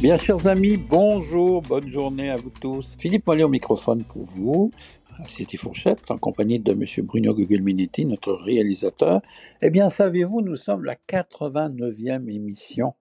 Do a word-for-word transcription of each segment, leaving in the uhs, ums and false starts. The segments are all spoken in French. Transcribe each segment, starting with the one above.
Bien, chers amis, bonjour, bonne journée à vous tous. Philippe Mollet au microphone pour vous, Assiette et Fourchette, en compagnie de M. Bruno Guglielminetti, notre réalisateur. Eh bien, savez-vous, nous sommes la quatre-vingt-neuvième émission.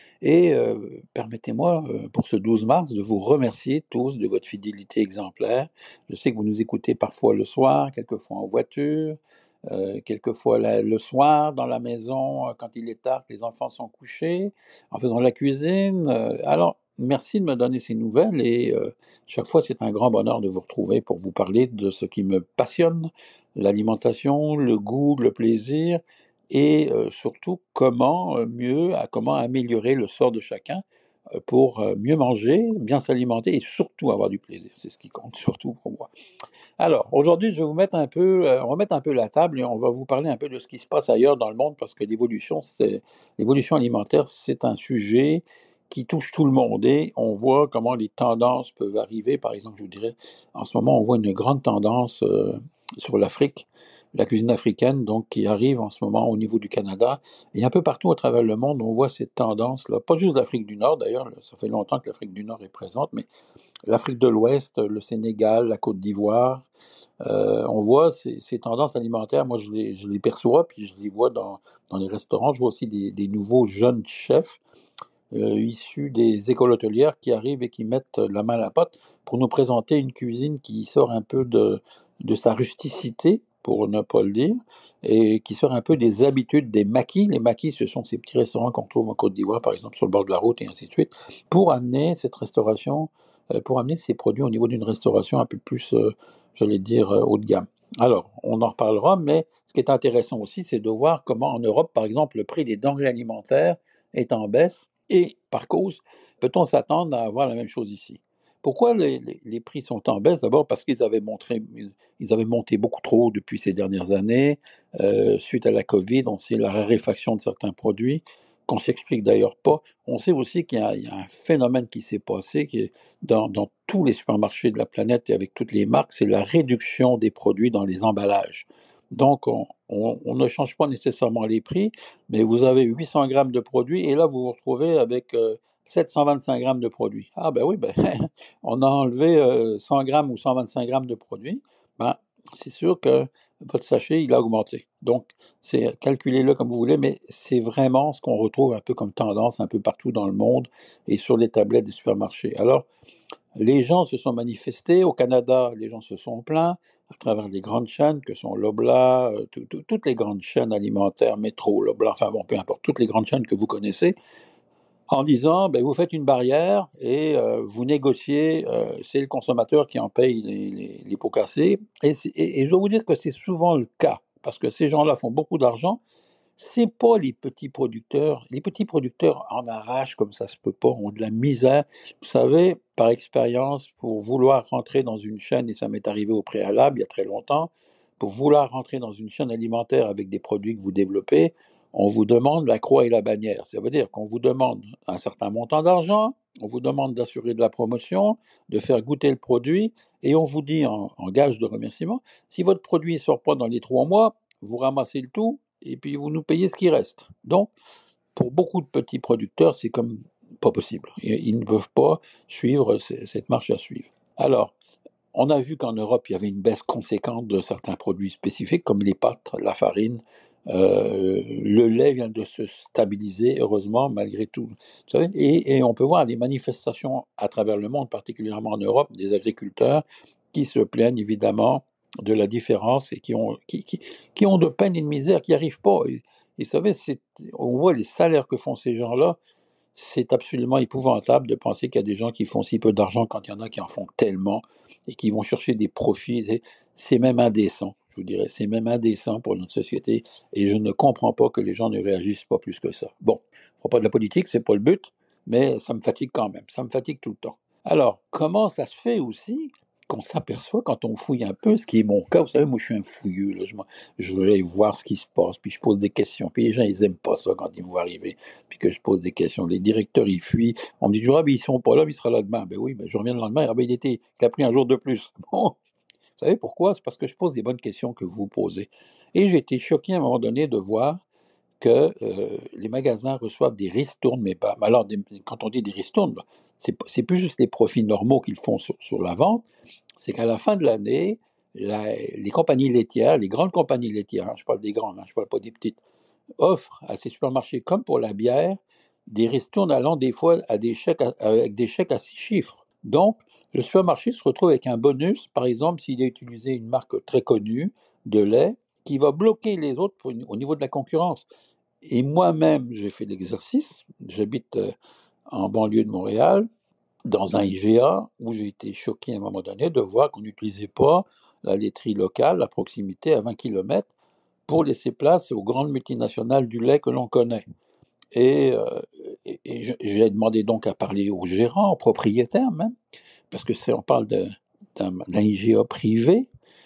Et euh, permettez-moi, euh, pour ce douze mars, de vous remercier tous de votre fidélité exemplaire. Je sais que vous nous écoutez parfois le soir, quelquefois en voiture, euh, quelquefois la- le soir dans la maison, euh, quand il est tard, que les enfants sont couchés, en faisant la cuisine. Euh, alors, merci de me donner ces nouvelles et euh, chaque fois, c'est un grand bonheur de vous retrouver pour vous parler de ce qui me passionne, l'alimentation, le goût, le plaisir et euh, surtout comment euh, mieux, à- comment améliorer le sort de chacun euh, pour euh, mieux manger, bien s'alimenter et surtout avoir du plaisir. C'est ce qui compte surtout pour moi. Alors, aujourd'hui, je vais vous mettre un peu, euh, on va mettre un peu la table et on va vous parler un peu de ce qui se passe ailleurs dans le monde parce que l'évolution, c'est, l'évolution alimentaire, c'est un sujet qui touche tout le monde et on voit comment les tendances peuvent arriver. Par exemple, je vous dirais, en ce moment, on voit une grande tendance euh, sur l'Afrique, la cuisine africaine, donc qui arrive en ce moment au niveau du Canada et un peu partout à travers le monde, on voit cette tendance-là. Pas juste l'Afrique du Nord, d'ailleurs, ça fait longtemps que l'Afrique du Nord est présente, mais l'Afrique de l'Ouest, le Sénégal, la Côte d'Ivoire, euh, on voit ces, ces tendances alimentaires, moi je les, je les perçois, puis je les vois dans, dans les restaurants. Je vois aussi des, des nouveaux jeunes chefs euh, issus des écoles hôtelières qui arrivent et qui mettent la main à la pâte pour nous présenter une cuisine qui sort un peu de, de sa rusticité, pour ne pas le dire, et qui sort un peu des habitudes des maquis. Les maquis, ce sont ces petits restaurants qu'on trouve en Côte d'Ivoire, par exemple, sur le bord de la route, et ainsi de suite, pour amener cette restauration, euh, pour amener ces produits au niveau d'une restauration un peu plus, euh, j'allais dire, euh, haut de gamme. Alors, on en reparlera, mais ce qui est intéressant aussi, c'est de voir comment en Europe, par exemple, le prix des denrées alimentaires est en baisse et par cause, peut-on s'attendre à avoir la même chose ici? Pourquoi les, les- les prix sont en baisse? D'abord parce qu'ils avaient montré, ils avaient monté beaucoup trop depuis ces dernières années. Euh, suite à la Covid, on sait la raréfaction de certains produits, qu'on s'explique d'ailleurs pas. On sait aussi qu'il y a, il y a un phénomène qui s'est passé, qui est dans, dans tous les supermarchés de la planète et avec toutes les marques, c'est la réduction des produits dans les emballages. Donc, on, on- on ne change pas nécessairement les prix, mais vous avez huit cents grammes de produits et là, vous vous retrouvez avec euh, sept cent vingt-cinq grammes de produits. Ah ben oui, ben, on a enlevé euh, cent grammes ou cent vingt-cinq grammes de produits. Ben, c'est sûr que votre sachet, il a augmenté. Donc, c'est calculez-le comme vous voulez, mais c'est vraiment ce qu'on retrouve un peu comme tendance un peu partout dans le monde et sur les tablettes des supermarchés. Alors, les gens se sont manifestés. Au Canada, les gens se sont plaints à travers les grandes chaînes que sont Loblaw, euh, tout- tout- toutes les grandes chaînes alimentaires, Métro, Loblaw, enfin bon, peu importe, toutes les grandes chaînes que vous connaissez, en disant, ben, vous faites une barrière et euh, vous négociez, euh, c'est le consommateur qui en paye les, les- les pots cassés. Et, c'est- et- et je dois vous dire que c'est souvent le cas, parce que ces gens-là font beaucoup d'argent, c'est pas les petits producteurs. Les petits producteurs en arrachent comme ça se peut pas, ont de la misère. Vous savez, par expérience, pour vouloir rentrer dans une chaîne, et ça m'est arrivé au préalable il y a très longtemps, pour vouloir rentrer dans une chaîne alimentaire avec des produits que vous développez, on vous demande la croix et la bannière. Ça veut dire qu'on vous demande un certain montant d'argent, on vous demande d'assurer de la promotion, de faire goûter le produit, et on vous dit en, en gage de remerciement, si votre produit ne sort pas dans les trois mois, vous ramassez le tout et puis vous nous payez ce qui reste. Donc, pour beaucoup de petits producteurs, c'est comme pas possible. Ils ils ne peuvent pas suivre c- cette marche à suivre. Alors, on a vu qu'en Europe, il y avait une baisse conséquente de certains produits spécifiques, comme les pâtes, la farine. Euh, le lait vient de se stabiliser, heureusement, malgré tout. Vous savez, et, et on peut voir des manifestations à travers le monde, particulièrement en Europe, des agriculteurs qui se plaignent évidemment de la différence et qui ont, qui, qui, qui ont de peine et de misère, qui n'y arrivent pas. Et, et vous savez, c'est- on voit les salaires que font ces gens-là, c'est absolument épouvantable de penser qu'il y a des gens qui font si peu d'argent quand il y en a qui en font tellement et qui vont chercher des profits. C'est c'est même indécent, je vous dirais. C'est même indécent pour notre société et je ne comprends pas que les gens ne réagissent pas plus que ça. Bon, on ne fera pas de la politique, c'est pas le but, mais ça me fatigue quand même. Ça me fatigue tout le temps. Alors, comment ça se fait aussi qu'on s'aperçoit quand on fouille un peu, ce qui est mon cas, vous savez, moi je suis un fouilleux, là, je, m'en- je veux aller voir ce qui se passe, puis je pose des questions, puis les gens ils aiment pas ça quand ils me voient arriver puis que je pose des questions. Les directeurs, ils fuient. On me dit toujours, ah, ben, ils sont pas là, mais il sera là demain. Ben oui, ben, je reviens le lendemain. Ah, ben, il était, il a pris un jour de plus. Bon, vous savez pourquoi? C'est parce que je pose des bonnes questions que vous vous posez. Et j'ai été choqué à un moment donné de voir que euh, les magasins reçoivent des ristournes, mais pas. Alors, des- quand on dit des ristournes, bah, c'est p- c'est plus juste les profits normaux qu'ils font sur, sur la vente, c'est qu'à la fin de l'année, la- les compagnies laitières, les grandes compagnies laitières, hein, je parle des grandes, hein, je parle pas des petites, offrent à ces supermarchés, comme pour la bière, des ristournes allant des fois à des chèques à- avec des chèques à six chiffres. Donc, le supermarché se retrouve avec un bonus, par exemple, s'il a utilisé une marque très connue de lait, qui va bloquer les autres pour une- au niveau de la concurrence. Et moi-même, j'ai fait l'exercice. J'habite euh, en banlieue de Montréal, dans un I G A, où j'ai été choqué à un moment donné de voir qu'on n'utilisait pas la laiterie locale à proximité à vingt kilomètres pour laisser place aux grandes multinationales du lait que l'on connaît. Et, euh, et- et je- j'ai demandé donc à parler aux gérants, aux propriétaires même, parce que c'est, on parle de- d'un d'un I G A privé,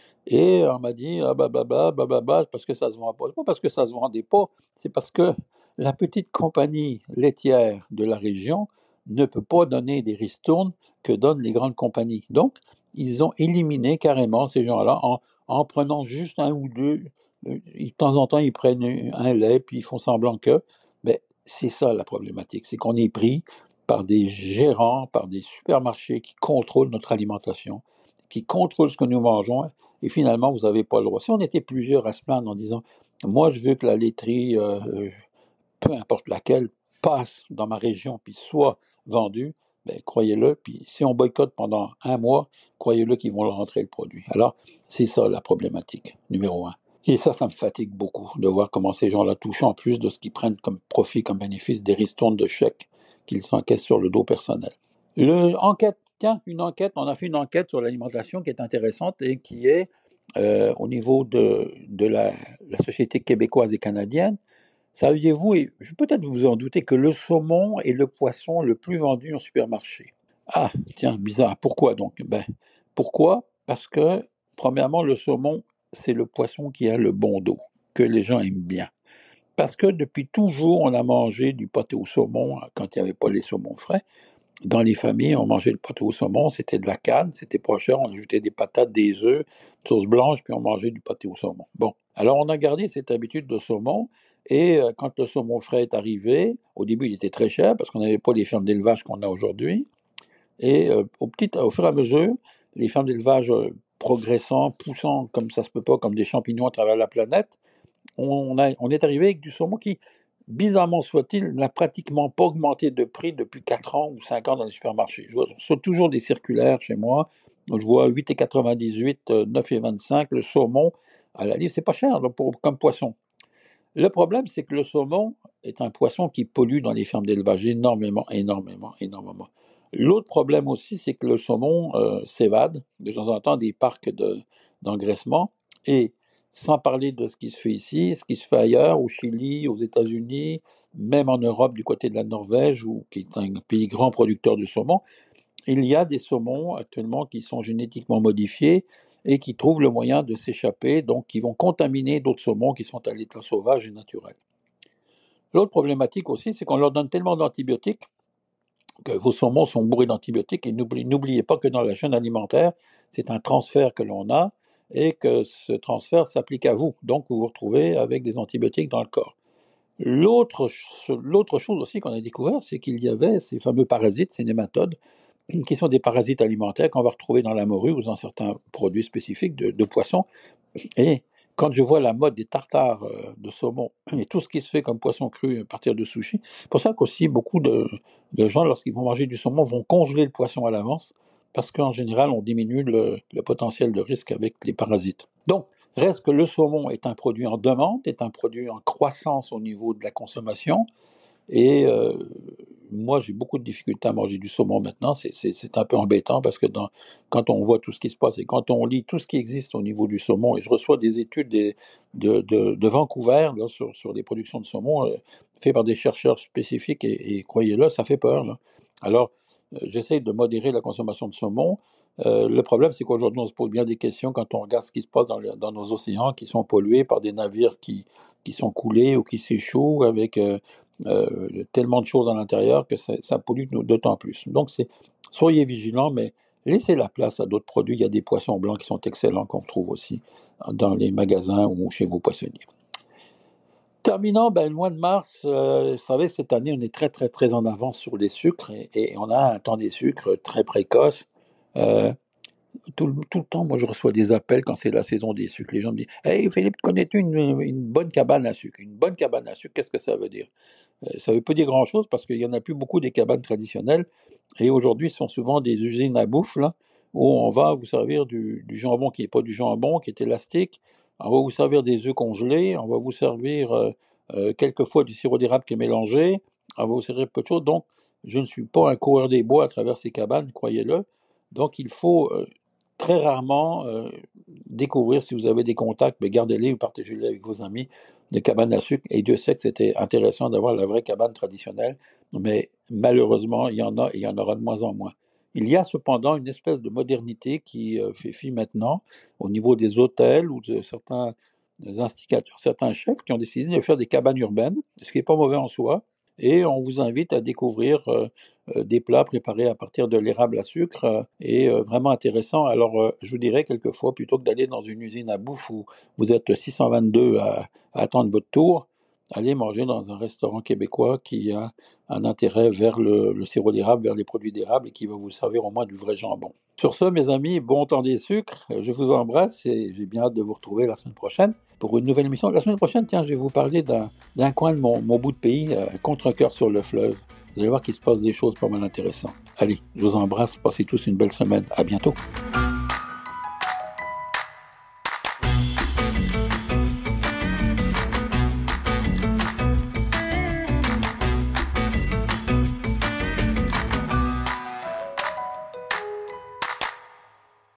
et on m'a dit, ah bah bah bah bah bah bah, parce que ça se vend pas. C'est pas parce que ça se vendait pas, c'est parce que la petite compagnie laitière de la région ne peut pas donner des ristournes que donnent les grandes compagnies. Donc, ils ont éliminé carrément ces gens-là en, en prenant juste un ou deux. euh, De temps en temps, ils prennent un lait, puis ils font semblant que. Ben, c'est ça la problématique, c'est qu'on est pris par des gérants, par des supermarchés qui contrôlent notre alimentation, qui contrôlent ce que nous mangeons, et finalement, vous n'avez pas le droit. Si on était plusieurs à se plaindre en disant, moi, je veux que la laiterie, euh, euh, peu importe laquelle, passe dans ma région, puis soit vendue, ben, croyez-le, puis si on boycotte pendant un mois, croyez-le qu'ils vont leur rentrer le produit. Alors, c'est ça la problématique, numéro un. Et ça, ça me fatigue beaucoup de voir comment ces gens-là touchent en plus de ce qu'ils prennent comme profit, comme bénéfice, des ristournes de chèques qu'ils s'encaissent sur le dos personnel. Le, enquête, tiens, une enquête, on a fait une enquête sur l'alimentation qui est intéressante et qui est euh, au niveau de, de la, la société québécoise et canadienne. Saviez-vous, et peut-être vous en doutez, que le saumon est le poisson le plus vendu en supermarché? Ah, tiens, bizarre. Pourquoi donc? Ben, pourquoi? Parce que, premièrement, le saumon, c'est le poisson qui a le bon dos, que les gens aiment bien. Parce que depuis toujours, on a mangé du pâté au saumon quand il n'y avait pas les saumons frais. Dans les familles, on mangeait le pâté au saumon, c'était de la canne, c'était pas cher, on ajoutait des patates, des œufs, sauce blanche, puis on mangeait du pâté au saumon. Bon, alors on a gardé cette habitude de saumon, et euh, quand le saumon frais est arrivé, au début il était très cher, parce qu'on n'avait pas les fermes d'élevage qu'on a aujourd'hui, et euh, au, petit, au fur et à mesure, les fermes d'élevage euh, progressant, poussant comme ça se peut pas, comme des champignons à travers la planète, on, a- on est arrivé avec du saumon qui, bizarrement soit-il, n'a pratiquement pas augmenté de prix depuis quatre ans ou cinq ans dans les supermarchés. Je vois je reçois toujours des circulaires chez moi. Donc, je vois huit virgule quatre-vingt-dix-huit, euh, neuf virgule vingt-cinq, le saumon à la livre, c'est pas cher là, pour- comme poisson. Le problème, c'est que le saumon est un poisson qui pollue dans les fermes d'élevage énormément, énormément, énormément. L'autre problème aussi, c'est que le saumon euh, s'évade de temps en temps des parcs de- d'engraissement, et sans parler de ce qui se fait ici, ce qui se fait ailleurs, au Chili, aux États-Unis, même en Europe, du côté de la Norvège, où, qui est un pays grand producteur de saumon, il y a des saumons actuellement qui sont génétiquement modifiés et qui trouvent le moyen de s'échapper, donc qui vont contaminer d'autres saumons qui sont à l'état sauvage et naturel. L'autre problématique aussi, c'est qu'on leur donne tellement d'antibiotiques que vos saumons sont bourrés d'antibiotiques, et n'oubliez, n'oubliez pas que dans la chaîne alimentaire, c'est un transfert que l'on a, et que ce transfert s'applique à vous. Donc vous vous retrouvez avec des antibiotiques dans le corps. L'autre, l'autre chose aussi qu'on a découvert, c'est qu'il y avait ces fameux parasites, ces nématodes, qui sont des parasites alimentaires qu'on va retrouver dans la morue ou dans certains produits spécifiques de, de poissons. Et quand je vois la mode des tartares euh, de saumon et tout ce qui se fait comme poisson cru à partir de sushi, c'est pour ça qu'aussi beaucoup de, de gens, lorsqu'ils vont manger du saumon, vont congeler le poisson à l'avance, parce qu'en général, on diminue le, le potentiel de risque avec les parasites. Donc, reste que le saumon est un produit en demande, est un produit en croissance au niveau de la consommation, et euh, moi, j'ai beaucoup de difficultés à manger du saumon maintenant. C'est, c'est, c'est un peu embêtant parce que dans, quand on voit tout ce qui se passe et quand on lit tout ce qui existe au niveau du saumon, et je reçois des études des- de, de, de Vancouver là, sur, sur les productions de saumon euh, faites par des chercheurs spécifiques, et, et croyez-le, ça fait peur, là. Alors, euh, j'essaie de modérer la consommation de saumon. Euh, le problème, c'est qu'aujourd'hui, on se pose bien des questions quand on regarde ce qui se passe dans, le- dans nos océans qui sont pollués par des navires qui, qui sont coulés ou qui s'échouent avec euh, euh, tellement de choses à l'intérieur que ça, ça pollue d'autant plus. Donc, c'est, soyez vigilants, mais laissez la place à d'autres produits. Il y a des poissons blancs qui sont excellents qu'on retrouve aussi dans les magasins ou chez vos poissonniers. Terminant, ben, le mois de mars, euh, vous savez, cette année, on est très, très, très en avance sur les sucres et, et on a un temps des sucres très précoce. Euh, tout, le- tout le temps, moi, je reçois des appels quand c'est la saison des sucres. Les gens me disent: Hey Philippe, connais-tu une, une bonne cabane à sucre? Une bonne cabane à sucre, qu'est-ce que ça veut dire? Euh, ça ne veut pas dire grand-chose parce qu'il n'y en a plus beaucoup des cabanes traditionnelles. Et aujourd'hui, ce sont souvent des usines à bouffe, là, où on va vous servir du, du jambon qui n'est pas du jambon, qui est élastique. On va vous servir des œufs congelés. On va vous servir euh, euh, quelquefois du sirop d'érable qui est mélangé. On va vous servir peu de choses. Donc, je ne suis pas un coureur des bois à travers ces cabanes, croyez-le. Donc, il faut euh, très rarement euh, découvrir, si vous avez des contacts, mais gardez-les ou partagez-les avec vos amis, de cabanes à sucre. Et Dieu sait que c'était intéressant d'avoir la vraie cabane traditionnelle, mais malheureusement, il y en a et il y en aura de moins en moins. Il y a cependant une espèce de modernité qui euh, fait fi maintenant au niveau des hôtels ou de certains instigateurs, certains chefs qui ont décidé de faire des cabanes urbaines, ce qui n'est pas mauvais en soi. Et on vous invite à découvrir euh, euh, des plats préparés à partir de l'érable à sucre euh, et euh, vraiment intéressant. Alors, euh, je vous dirais quelquefois, plutôt que d'aller dans une usine à bouffe où vous êtes six cent vingt-deux à, à attendre votre tour, allez manger dans un restaurant québécois qui a un intérêt vers le, le sirop d'érable, vers les produits d'érable et qui va vous servir au moins du vrai jambon. Sur ce, mes amis, bon temps des sucres, je vous embrasse et j'ai bien hâte de vous retrouver la semaine prochaine pour une nouvelle émission. La semaine prochaine, tiens, je vais vous parler d'un, d'un coin de mon, mon bout de pays, euh, contre un cœur sur le fleuve. Vous allez voir qu'il se passe des choses pas mal intéressantes. Allez, je vous embrasse, passez tous une belle semaine. À bientôt.